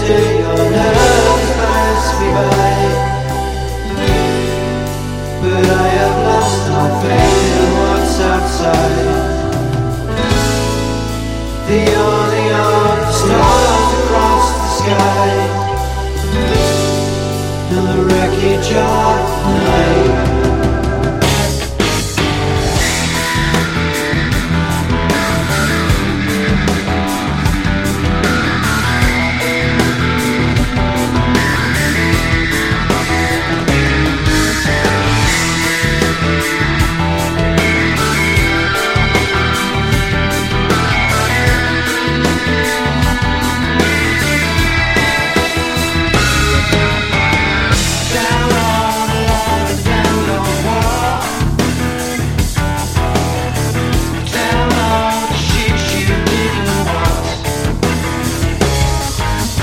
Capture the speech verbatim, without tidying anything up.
day your nerves pass me by. But I have lost my faith in what's outside. The only other stars across the sky, and the wreckage of night.